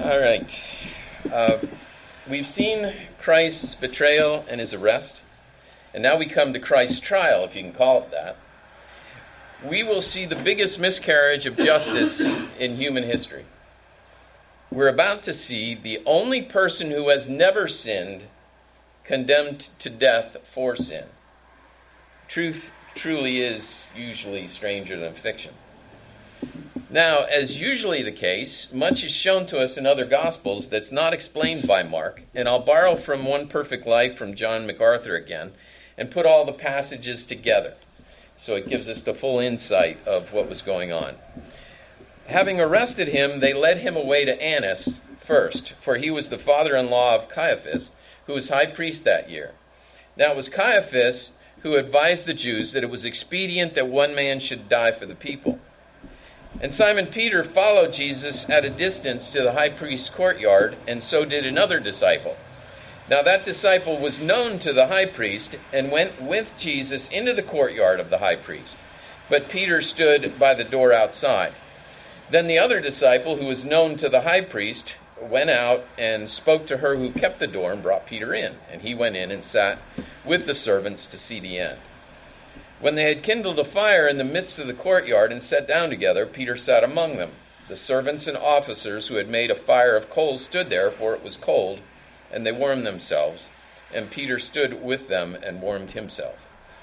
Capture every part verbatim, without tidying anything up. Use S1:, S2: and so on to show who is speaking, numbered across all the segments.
S1: All right. Uh, we've seen Christ's betrayal and his arrest, and now we come to Christ's trial, if you can call it that. We will see the biggest miscarriage of justice in human history. We're about to see the only person who has never sinned condemned to death for sin. Truth truly is usually stranger than fiction. Now, as usually the case, much is shown to us in other Gospels that's not explained by Mark, and I'll borrow from One Perfect Life from John MacArthur again and put all the passages together so it gives us the full insight of what was going on. Having arrested him, they led him away to Annas first, for he was the father-in-law of Caiaphas, who was high priest that year. Now it was Caiaphas who advised the Jews that it was expedient that one man should die for the people. And Simon Peter followed Jesus at a distance to the high priest's courtyard, and so did another disciple. Now that disciple was known to the high priest and went with Jesus into the courtyard of the high priest. But Peter stood by the door outside. Then the other disciple, who was known to the high priest, went out and spoke to her who kept the door and brought Peter in. And he went in and sat with the servants to see the end. When they had kindled a fire in the midst of the courtyard and sat down together, Peter sat among them. The servants and officers who had made a fire of coals stood there, for it was cold, and they warmed themselves. And Peter stood with them and warmed himself.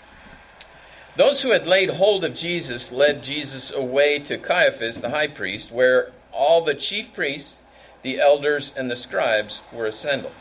S1: Those who had laid hold of Jesus led Jesus away to Caiaphas, the high priest, where all the chief priests, the elders, and the scribes were assembled.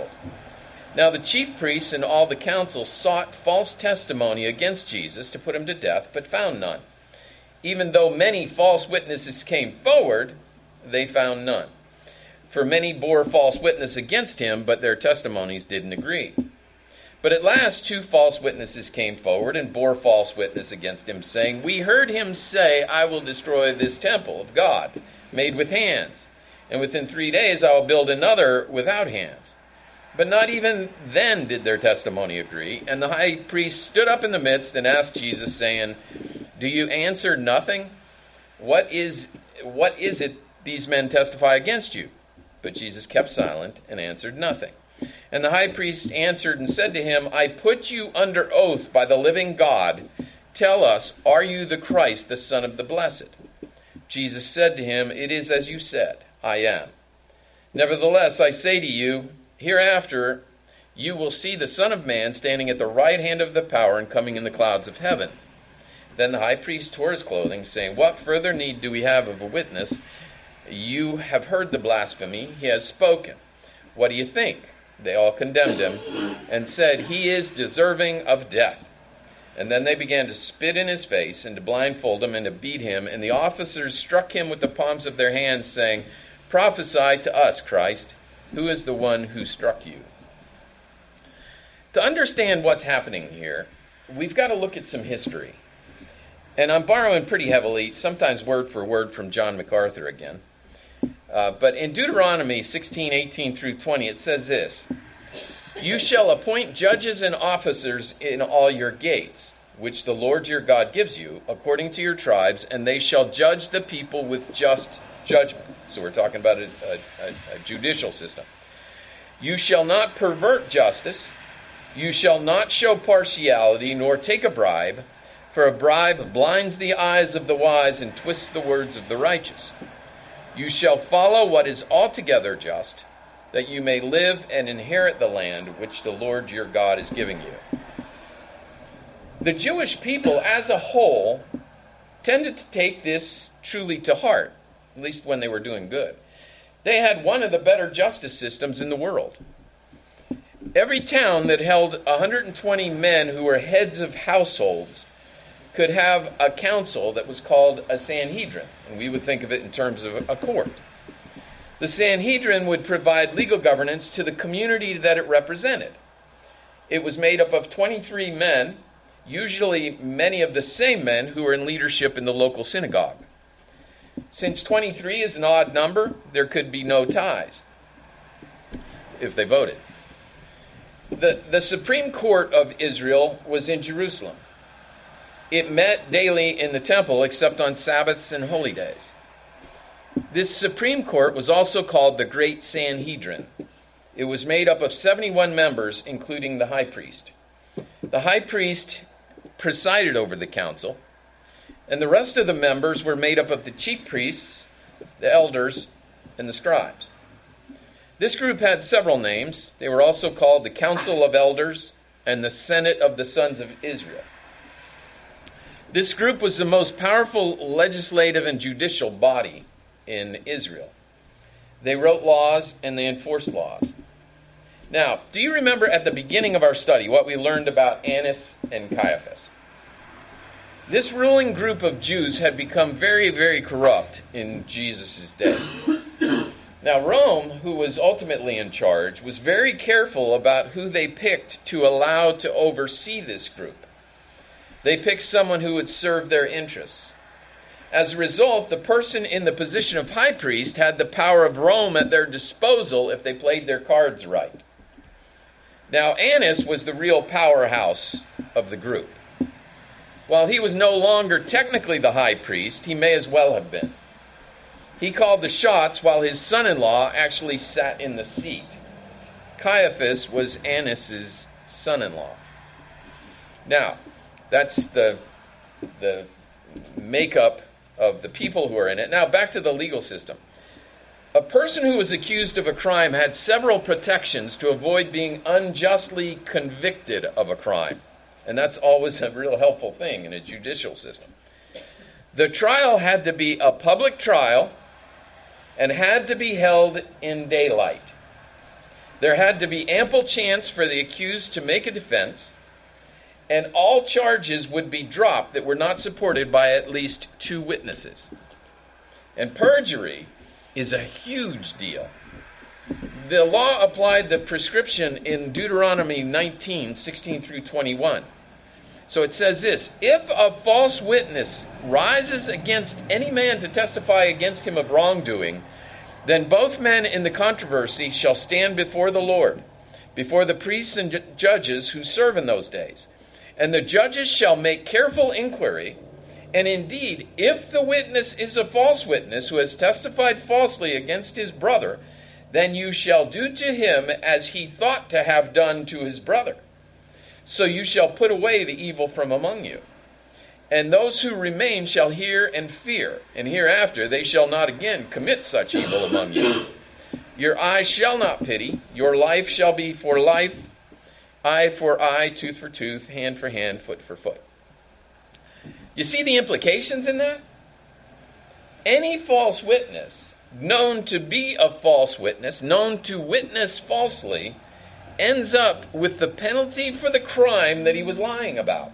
S1: Now the chief priests and all the council sought false testimony against Jesus to put him to death, but found none. Even though many false witnesses came forward, they found none. For many bore false witness against him, but their testimonies didn't agree. But at last two false witnesses came forward and bore false witness against him, saying, "We heard him say, 'I will destroy this temple of God, made with hands, and within three days I will build another without hands.' But not even then did their testimony agree. And the high priest stood up in the midst and asked Jesus, saying, 'Do you answer nothing? What is, what is it these men testify against you?' But Jesus kept silent and answered nothing. And the high priest answered and said to him, 'I put you under oath by the living God. Tell us, are you the Christ, the Son of the Blessed?' Jesus said to him, 'It is as you said, I am. Nevertheless, I say to you, hereafter you will see the Son of Man standing at the right hand of the power and coming in the clouds of heaven.' Then the high priest tore his clothing, saying, 'What further need do we have of a witness? You have heard the blasphemy. He has spoken. What do you think?' They all condemned him and said, 'He is deserving of death.' And then they began to spit in his face and to blindfold him and to beat him. And the officers struck him with the palms of their hands, saying, 'Prophesy to us, Christ. Who is the one who struck you?'" To understand what's happening here, we've got to look at some history. And I'm borrowing pretty heavily, sometimes word for word, from John MacArthur again. Uh, but in Deuteronomy sixteen, eighteen through twenty, it says this: "You shall appoint judges and officers in all your gates, which the Lord your God gives you, according to your tribes, and they shall judge the people with just judgment." So we're talking about a, a, a judicial system. "You shall not pervert justice. You shall not show partiality, nor take a bribe, for a bribe blinds the eyes of the wise and twists the words of the righteous. You shall follow what is altogether just, that you may live and inherit the land which the Lord your God is giving you." The Jewish people as a whole tended to take this truly to heart, at least when they were doing good. They had one of the better justice systems in the world. Every town that held one hundred twenty men who were heads of households could have a council that was called a Sanhedrin, and we would think of it in terms of a court. The Sanhedrin would provide legal governance to the community that it represented. It was made up of twenty-three men, usually many of the same men who were in leadership in the local synagogue. Since twenty-three is an odd number, there could be no ties if they voted. The, the Supreme Court of Israel was in Jerusalem. It met daily in the temple except on Sabbaths and holy days. This Supreme Court was also called the Great Sanhedrin. It was made up of seventy-one members, including the high priest. The high priest presided over the council, and the rest of the members were made up of the chief priests, the elders, and the scribes. This group had several names. They were also called the Council of Elders and the Senate of the Sons of Israel. This group was the most powerful legislative and judicial body in Israel. They wrote laws and they enforced laws. Now, do you remember at the beginning of our study what we learned about Annas and Caiaphas? This ruling group of Jews had become very, very corrupt in Jesus' day. Now, Rome, who was ultimately in charge, was very careful about who they picked to allow to oversee this group. They picked someone who would serve their interests. As a result, the person in the position of high priest had the power of Rome at their disposal if they played their cards right. Now, Annas was the real powerhouse of the group. While he was no longer technically the high priest, he may as well have been. He called the shots while his son-in-law actually sat in the seat. Caiaphas was Annas' son-in-law. Now, that's the, the makeup of the people who are in it. Now, back to the legal system. A person who was accused of a crime had several protections to avoid being unjustly convicted of a crime. And that's always a real helpful thing in a judicial system. The trial had to be a public trial and had to be held in daylight. There had to be ample chance for the accused to make a defense, and all charges would be dropped that were not supported by at least two witnesses. And perjury is a huge deal. The law applied the prescription in Deuteronomy nineteen, sixteen through twenty-one. So it says this: if a false witness rises against any man to testify against him of wrongdoing, then both men in the controversy shall stand before the Lord, before the priests and ju- judges who serve in those days. And the judges shall make careful inquiry, and indeed, if the witness is a false witness who has testified falsely against his brother, then you shall do to him as he thought to have done to his brother. So you shall put away the evil from among you. And those who remain shall hear and fear, and hereafter they shall not again commit such evil among you. Your eye shall not pity, your life shall be for life, eye for eye, tooth for tooth, hand for hand, foot for foot. You see the implications in that? Any false witness, known to be a false witness, known to witness falsely, ends up with the penalty for the crime that he was lying about.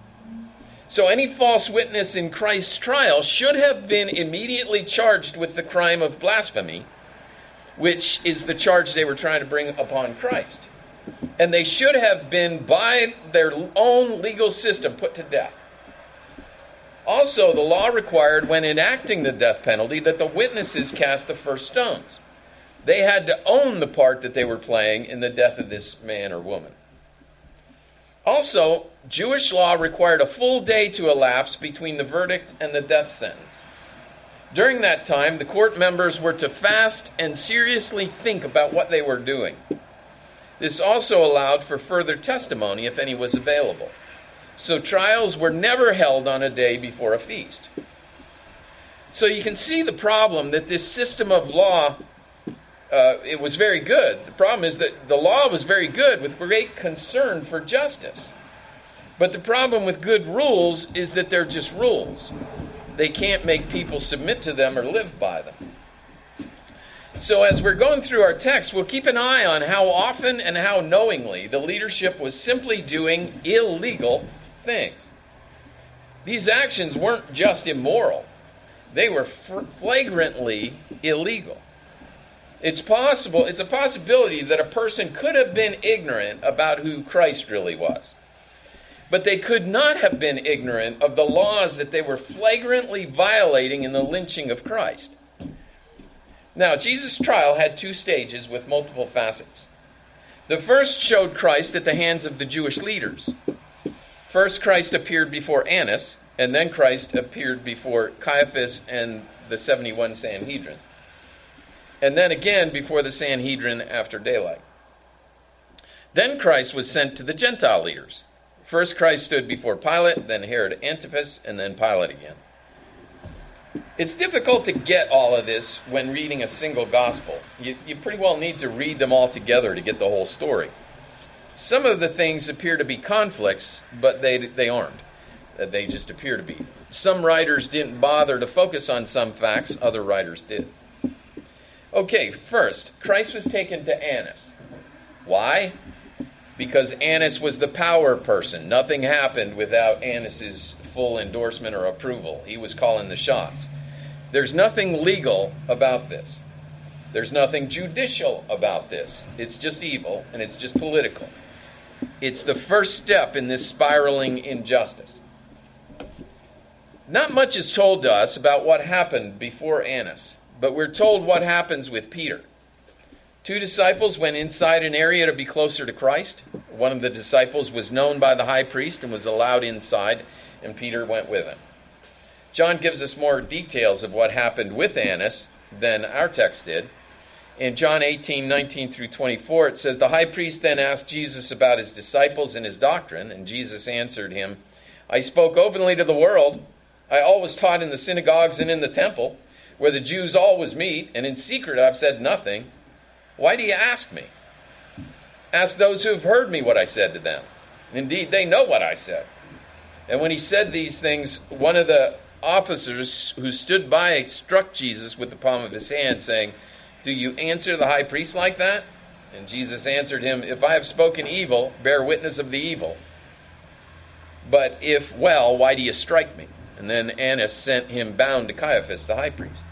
S1: So any false witness in Christ's trial should have been immediately charged with the crime of blasphemy, which is the charge they were trying to bring upon Christ. And they should have been, by their own legal system, put to death. Also, the law required, when enacting the death penalty, that the witnesses cast the first stones. They had to own the part that they were playing in the death of this man or woman. Also, Jewish law required a full day to elapse between the verdict and the death sentence. During that time, the court members were to fast and seriously think about what they were doing. This also allowed for further testimony if any was available. So trials were never held on a day before a feast. So you can see the problem that this system of law, uh, it was very good. The problem is that the law was very good with great concern for justice. But the problem with good rules is that they're just rules. They can't make people submit to them or live by them. So as we're going through our text, we'll keep an eye on how often and how knowingly the leadership was simply doing illegal things. These actions weren't just immoral. They were flagrantly illegal. It's possible, it's a possibility that a person could have been ignorant about who Christ really was. But they could not have been ignorant of the laws that they were flagrantly violating in the lynching of Christ. Now, Jesus' trial had two stages with multiple facets. The first showed Christ at the hands of the Jewish leaders. First, Christ appeared before Annas, and then Christ appeared before Caiaphas and the seventy-one Sanhedrin. And then again before the Sanhedrin after daylight. Then Christ was sent to the Gentile leaders. First Christ stood before Pilate, then Herod Antipas, and then Pilate again. It's difficult to get all of this when reading a single gospel. You, you pretty well need to read them all together to get the whole story. Some of the things appear to be conflicts, but they they aren't. They just appear to be. Some writers didn't bother to focus on some facts, other writers did. Okay, first, Christ was taken to Annas. Why? Because Annas was the power person. Nothing happened without Annas's full endorsement or approval. He was calling the shots. There's nothing legal about this. There's nothing judicial about this. It's just evil, and it's just political. It's the first step in this spiraling injustice. Not much is told to us about what happened before Annas, but we're told what happens with Peter. Two disciples went inside an area to be closer to Christ. One of the disciples was known by the high priest and was allowed inside, and Peter went with him. John gives us more details of what happened with Annas than our text did. In John eighteen, nineteen through twenty-four, it says, "The high priest then asked Jesus about his disciples and his doctrine, and Jesus answered him, 'I spoke openly to the world. I always taught in the synagogues and in the temple, where the Jews always meet, and in secret I've said nothing. Why do you ask me? Ask those who have heard me what I said to them. Indeed, they know what I said.' And when he said these things, one of the officers who stood by struck Jesus with the palm of his hand, saying, 'Do you answer the high priest like that?' And Jesus answered him, 'If I have spoken evil, bear witness of the evil. But if well, why do you strike me?' And then Annas sent him bound to Caiaphas, the high priest."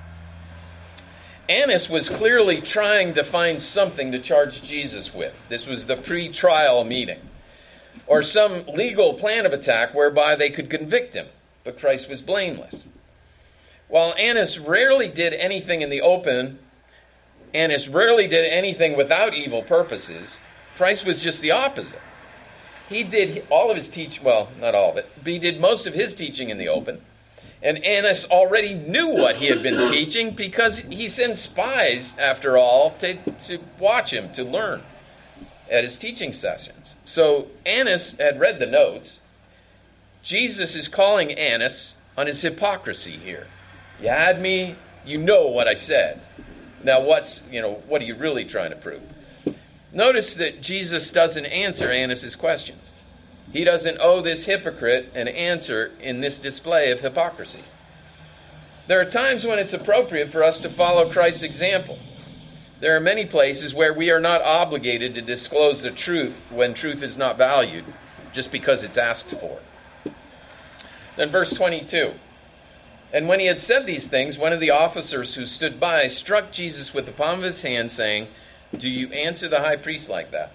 S1: Annas was clearly trying to find something to charge Jesus with. This was the pre-trial meeting, or some legal plan of attack whereby they could convict him. But Christ was blameless. While Annas rarely did anything in the open, Annas rarely did anything without evil purposes, Christ was just the opposite. He did all of his teaching, well, not all of it, but he did most of his teaching in the open. And Annas already knew what he had been teaching because he sent spies, after all, to, to watch him, to learn at his teaching sessions. So Annas had read the notes. Jesus is calling Annas on his hypocrisy here. You had me, you know what I said. Now what's, you know, what are you really trying to prove? Notice that Jesus doesn't answer Annas' questions. He doesn't owe this hypocrite an answer in this display of hypocrisy. There are times when it's appropriate for us to follow Christ's example. There are many places where we are not obligated to disclose the truth when truth is not valued, just because it's asked for. Then verse twenty-two. "And when he had said these things, one of the officers who stood by struck Jesus with the palm of his hand, saying, 'Do you answer the high priest like that?'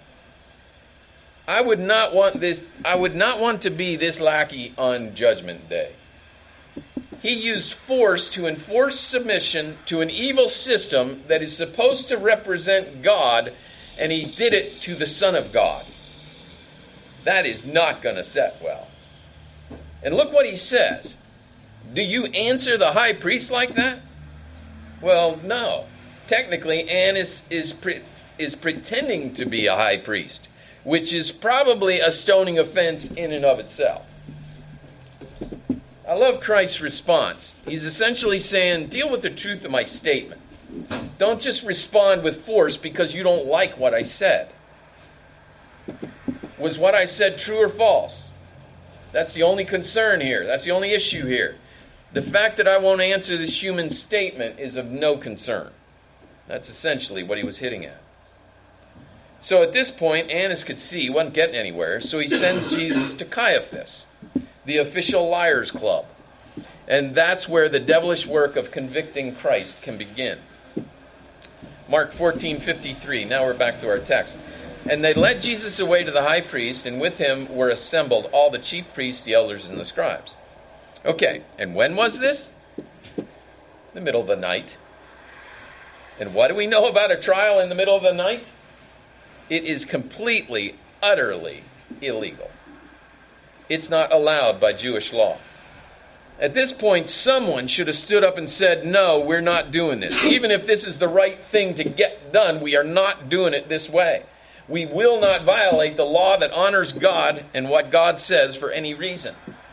S1: I would not want this, I would not want to be this lackey on Judgment Day. He used force to enforce submission to an evil system that is supposed to represent God, and he did it to the Son of God. That is not going to set well. And look what he says. Do you answer the high priest like that? Well, no. Technically, Annas is pre- is pretending to be a high priest, which is probably a stoning offense in and of itself. I love Christ's response. He's essentially saying, deal with the truth of my statement. Don't just respond with force because you don't like what I said. Was what I said true or false? That's the only concern here. That's the only issue here. The fact that I won't answer this human statement is of no concern. That's essentially what he was hitting at. So at this point, Annas could see he wasn't getting anywhere, so he sends Jesus to Caiaphas, the official liars club. And that's where the devilish work of convicting Christ can begin. Mark fourteen fifty-three. Now we're back to our text. "And they led Jesus away to the high priest, and with him were assembled all the chief priests, the elders, and the scribes." Okay, and when was this? The middle of the night. And what do we know about a trial in the middle of the night? It is completely, utterly illegal. It's not allowed by Jewish law. At this point, someone should have stood up and said, no, we're not doing this. Even if this is the right thing to get done, we are not doing it this way. We will not violate the law that honors God and what God says for any reason.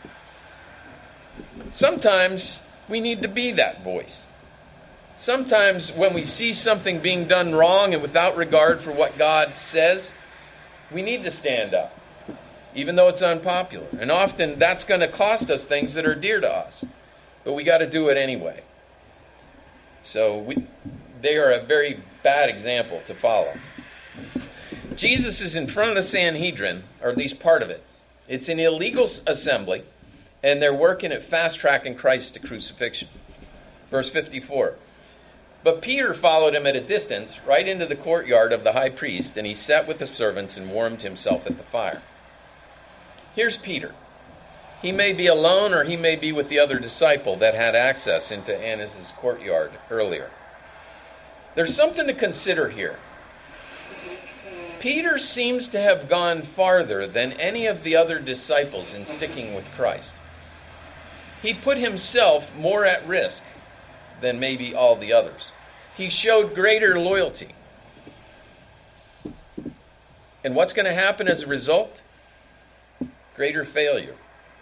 S1: Sometimes we need to be that voice. Sometimes when we see something being done wrong and without regard for what God says, we need to stand up, even though it's unpopular. And often that's going to cost us things that are dear to us. But we got to do it anyway. So we, they are a very bad example to follow. Jesus is in front of the Sanhedrin, or at least part of it. It's an illegal assembly, and they're working at fast-tracking Christ to crucifixion. Verse fifty-four. But Peter followed him at a distance, right into the courtyard of the high priest, and he sat with the servants and warmed himself at the fire. Here's Peter. He may be alone, or he may be with the other disciple that had access into Annas' courtyard earlier. There's something to consider here. Peter seems to have gone farther than any of the other disciples in sticking with Christ. He put himself more at risk than maybe all the others. He showed greater loyalty. And what's going to happen as a result? Greater failure.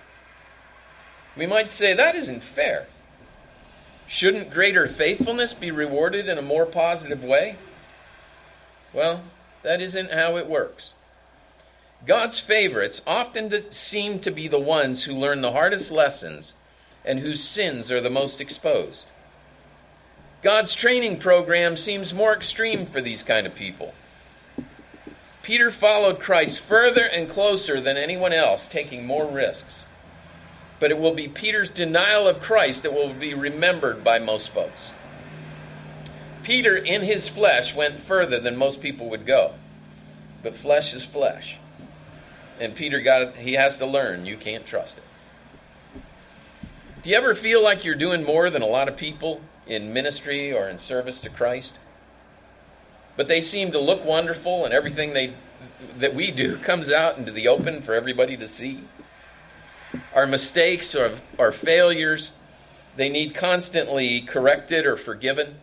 S1: We might say that isn't fair. Shouldn't greater faithfulness be rewarded in a more positive way? Well, that isn't how it works. God's favorites often seem to be the ones who learn the hardest lessons and whose sins are the most exposed. God's training program seems more extreme for these kind of people. Peter followed Christ further and closer than anyone else, taking more risks. But it will be Peter's denial of Christ that will be remembered by most folks. Peter, in his flesh, went further than most people would go. But flesh is flesh. And Peter got he has to learn you can't trust it. Do you ever feel like you're doing more than a lot of people in ministry or in service to Christ? But they seem to look wonderful, and everything they that we do comes out into the open for everybody to see. Our mistakes or our failures, they need constantly corrected or forgiven.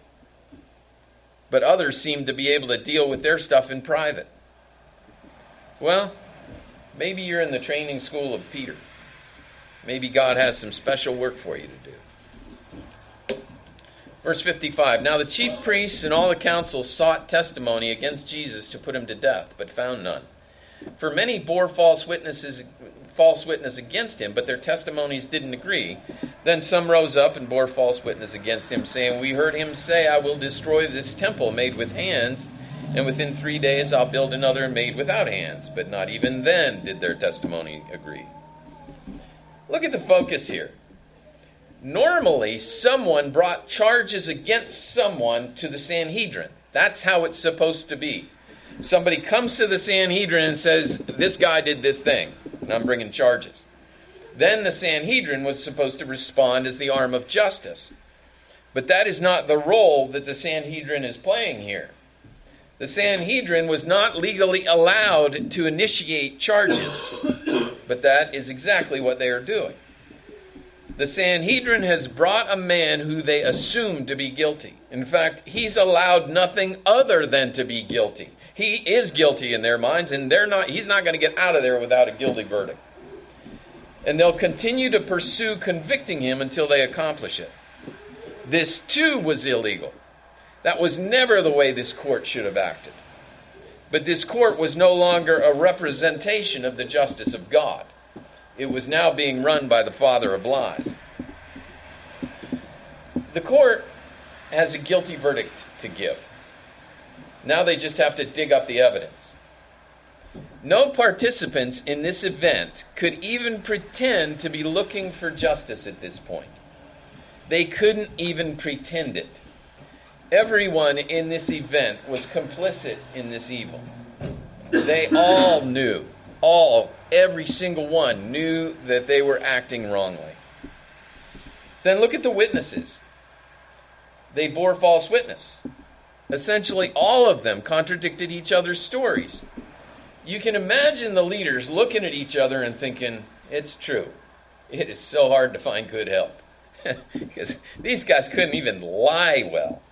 S1: But others seem to be able to deal with their stuff in private. Well, maybe you're in the training school of Peter. Maybe God has some special work for you to do. Verse fifty-five, now the chief priests and all the council sought testimony against Jesus to put him to death, but found none. For many bore false witnesses, false witness against him, but their testimonies didn't agree. Then some rose up and bore false witness against him, saying, we heard him say, I will destroy this temple made with hands, and within three days I'll build another made without hands. But not even then did their testimony agree. Look at the focus here. Normally, someone brought charges against someone to the Sanhedrin. That's how it's supposed to be. Somebody comes to the Sanhedrin and says, this guy did this thing, and I'm bringing charges. Then the Sanhedrin was supposed to respond as the arm of justice. But that is not the role that the Sanhedrin is playing here. The Sanhedrin was not legally allowed to initiate charges, but that is exactly what they are doing. The Sanhedrin has brought a man who they assume to be guilty. In fact, he's allowed nothing other than to be guilty. He is guilty in their minds, and they're not. He's not going to get out of there without a guilty verdict. And they'll continue to pursue convicting him until they accomplish it. This too was illegal. That was never the way this court should have acted. But this court was no longer a representation of the justice of God. It was now being run by the father of lies. The court has a guilty verdict to give. Now they just have to dig up the evidence. No participants in this event could even pretend to be looking for justice at this point. They couldn't even pretend it. Everyone in this event was complicit in this evil. They all knew, all, every single one knew that they were acting wrongly. Then look at the witnesses. They bore false witness. Essentially, all of them contradicted each other's stories. You can imagine the leaders looking at each other and thinking, it's true. It is so hard to find good help. because these guys couldn't even lie well.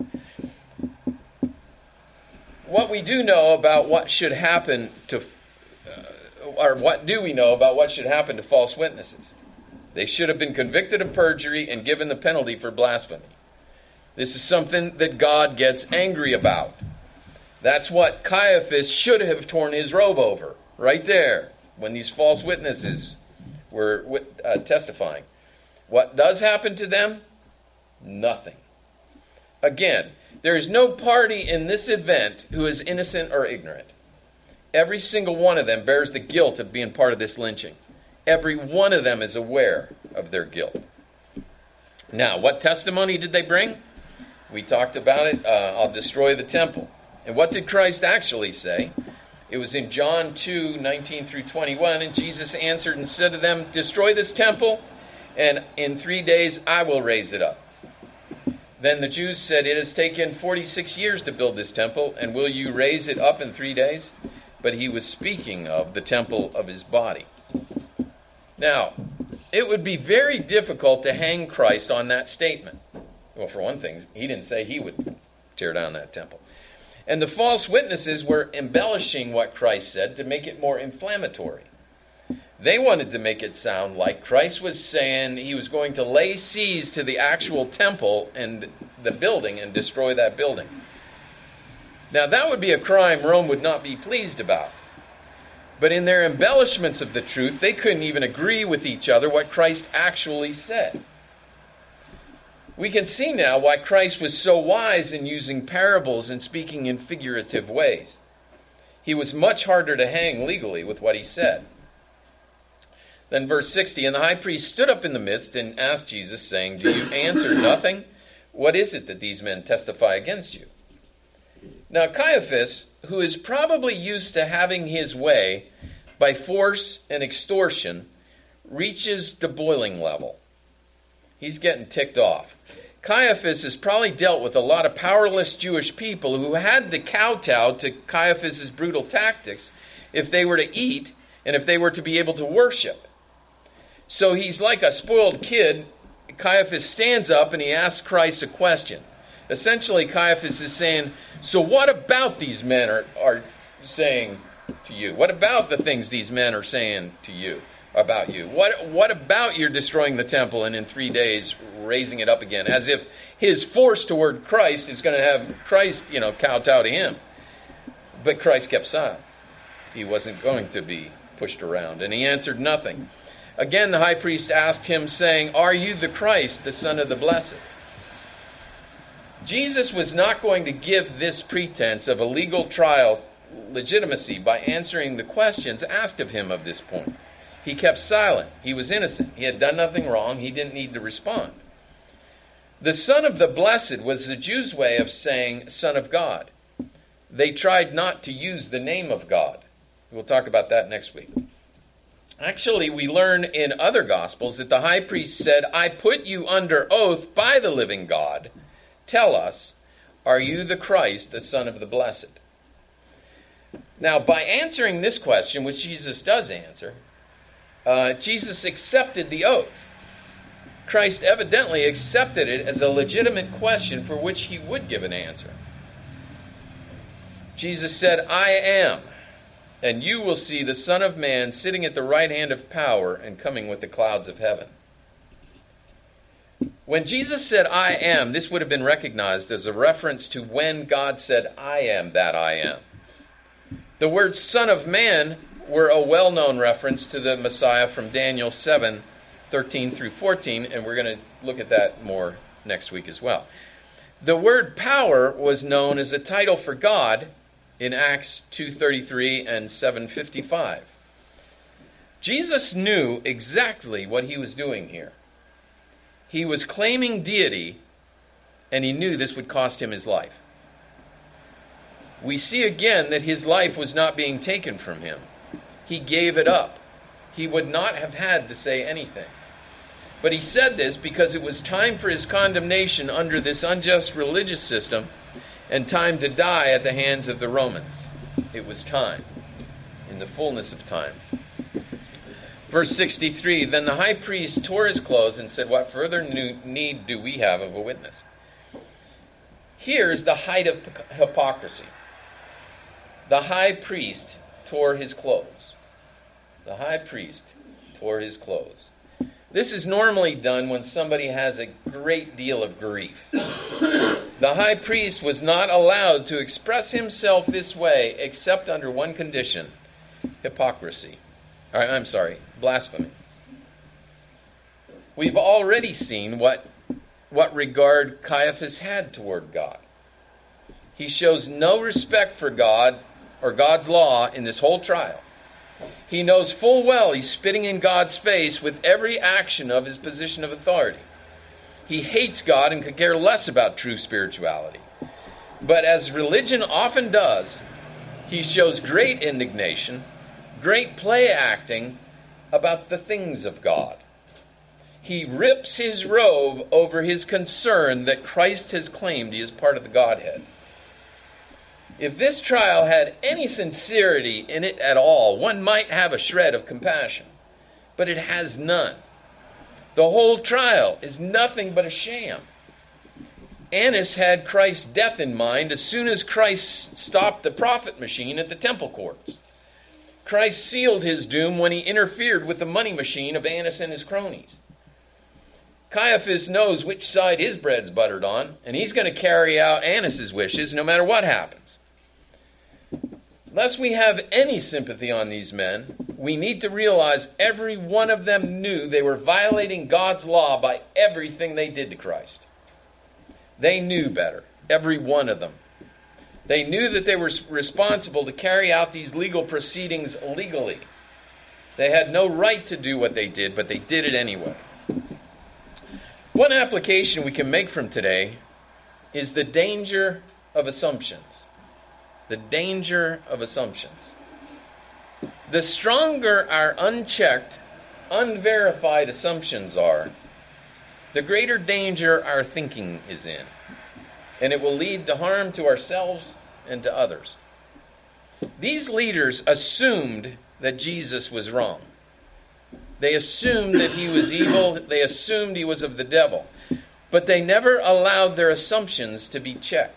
S1: What we do know about what should happen to, uh, or what do we know about what should happen to false witnesses? They should have been convicted of perjury and given the penalty for blasphemy. This is something that God gets angry about. That's what Caiaphas should have torn his robe over, right there, when these false witnesses were uh, testifying. What does happen to them? Nothing. Again, there is no party in this event who is innocent or ignorant. Every single one of them bears the guilt of being part of this lynching. Every one of them is aware of their guilt. Now, what testimony did they bring? We talked about it. Uh, I'll destroy the temple. And what did Christ actually say? It was in John two, nineteen through twenty-one, and Jesus answered and said to them, "Destroy this temple, and in three days I will raise it up." Then the Jews said, "It has taken forty-six years to build this temple, and will you raise it up in three days?" But he was speaking of the temple of his body. Now, it would be very difficult to hang Christ on that statement. Well, for one thing, he didn't say he would tear down that temple. And the false witnesses were embellishing what Christ said to make it more inflammatory. They wanted to make it sound like Christ was saying he was going to lay siege to the actual temple and the building and destroy that building. Now, that would be a crime Rome would not be pleased about. But in their embellishments of the truth, they couldn't even agree with each other what Christ actually said. We can see now why Christ was so wise in using parables and speaking in figurative ways. He was much harder to hang legally with what he said. Then verse sixty, "And the high priest stood up in the midst and asked Jesus, saying, 'Do you answer nothing? What is it that these men testify against you?' Now Caiaphas, who is probably used to having his way by force and extortion, reaches the boiling level. He's getting ticked off. Caiaphas has probably dealt with a lot of powerless Jewish people who had to kowtow to Caiaphas' brutal tactics if they were to eat and if they were to be able to worship. So he's like a spoiled kid. Caiaphas stands up and he asks Christ a question. Essentially, Caiaphas is saying, so what about these men are, are saying to you? What about the things these men are saying to you? About you? What what about you're destroying the temple and in three days raising it up again? As if his force toward Christ is going to have Christ, you know, kowtow to him. But Christ kept silent. He wasn't going to be pushed around, and he answered nothing. Again, the high priest asked him, saying, "Are you the Christ, the Son of the Blessed?" Jesus was not going to give this pretense of a legal trial legitimacy by answering the questions asked of him of this point. He kept silent. He was innocent. He had done nothing wrong. He didn't need to respond. The Son of the Blessed was the Jews' way of saying Son of God. They tried not to use the name of God. We'll talk about that next week. Actually, we learn in other Gospels that the high priest said, "I put you under oath by the living God. Tell us, are you the Christ, the Son of the Blessed?" Now, by answering this question, which Jesus does answer, Uh, Jesus accepted the oath. Christ evidently accepted it as a legitimate question for which he would give an answer. Jesus said, "I am, and you will see the Son of Man sitting at the right hand of power and coming with the clouds of heaven." When Jesus said, "I am," this would have been recognized as a reference to when God said, "I am that I am." The word Son of Man were a well-known reference to the Messiah from Daniel seven, thirteen through fourteen, and we're going to look at that more next week as well. The word power was known as a title for God in Acts two thirty-three and seven fifty-five. Jesus knew exactly what he was doing here. He was claiming deity, and he knew this would cost him his life. We see again that his life was not being taken from him. He gave it up. He would not have had to say anything. But he said this because it was time for his condemnation under this unjust religious system and time to die at the hands of the Romans. It was time, in the fullness of time. Verse sixty-three, then the high priest tore his clothes and said, what further need do we have of a witness? Here's the height of hypocrisy. The high priest tore his clothes. The high priest tore his clothes. This is normally done when somebody has a great deal of grief. The high priest was not allowed to express himself this way except under one condition: hypocrisy. All right, I'm sorry, blasphemy. We've already seen what, what regard Caiaphas had toward God. He shows no respect for God or God's law in this whole trial. He knows full well he's spitting in God's face with every action of his position of authority. He hates God and could care less about true spirituality. But as religion often does, he shows great indignation, great play acting about the things of God. He rips his robe over his concern that Christ has claimed he is part of the Godhead. If this trial had any sincerity in it at all, one might have a shred of compassion. But it has none. The whole trial is nothing but a sham. Annas had Christ's death in mind as soon as Christ stopped the profit machine at the temple courts. Christ sealed his doom when he interfered with the money machine of Annas and his cronies. Caiaphas knows which side his bread's buttered on, and he's going to carry out Annas' wishes no matter what happens. Lest we have any sympathy on these men, we need to realize every one of them knew they were violating God's law by everything they did to Christ. They knew better, every one of them. They knew that they were responsible to carry out these legal proceedings legally. They had no right to do what they did, but they did it anyway. One application we can make from today is the danger of assumptions. The danger of assumptions. The stronger our unchecked, unverified assumptions are, the greater danger our thinking is in. And it will lead to harm to ourselves and to others. These leaders assumed that Jesus was wrong. They assumed that he was evil. They assumed he was of the devil. But they never allowed their assumptions to be checked.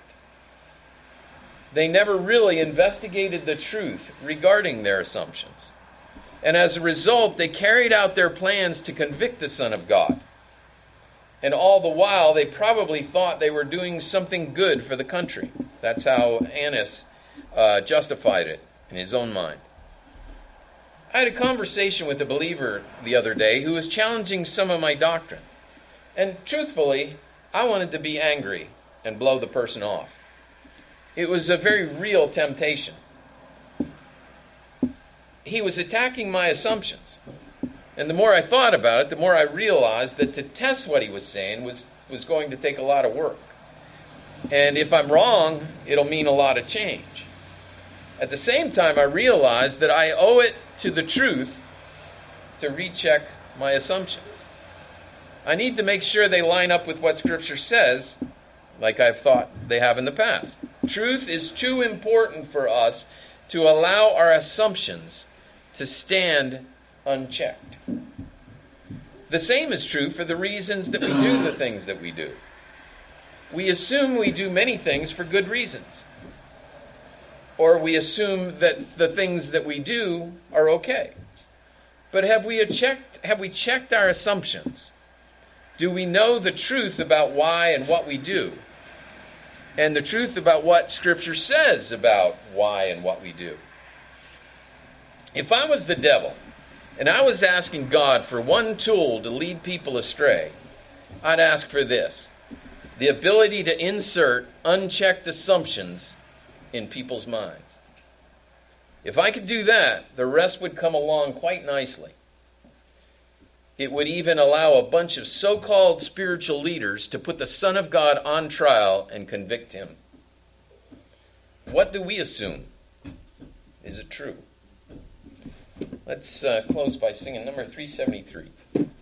S1: They never really investigated the truth regarding their assumptions. And as a result, they carried out their plans to convict the Son of God. And all the while, they probably thought they were doing something good for the country. That's how Annas uh, justified it in his own mind. I had a conversation with a believer the other day who was challenging some of my doctrine. And truthfully, I wanted to be angry and blow the person off. It was a very real temptation. He was attacking my assumptions. And the more I thought about it, the more I realized that to test what he was saying was, was going to take a lot of work. And if I'm wrong, it'll mean a lot of change. At the same time, I realized that I owe it to the truth to recheck my assumptions. I need to make sure they line up with what Scripture says, like I've thought they have in the past. Truth is too important for us to allow our assumptions to stand unchecked. The same is true for the reasons that we do the things that we do. We assume we do many things for good reasons. Or we assume that the things that we do are okay. But have we checked, have we checked our assumptions? Do we know the truth about why and what we do? And the truth about what Scripture says about why and what we do? If I was the devil, and I was asking God for one tool to lead people astray, I'd ask for this: the ability to insert unchecked assumptions in people's minds. If I could do that, the rest would come along quite nicely. It would even allow a bunch of so-called spiritual leaders to put the Son of God on trial and convict him. What do we assume? Is it true? Let's uh, close by singing number three seventy-three.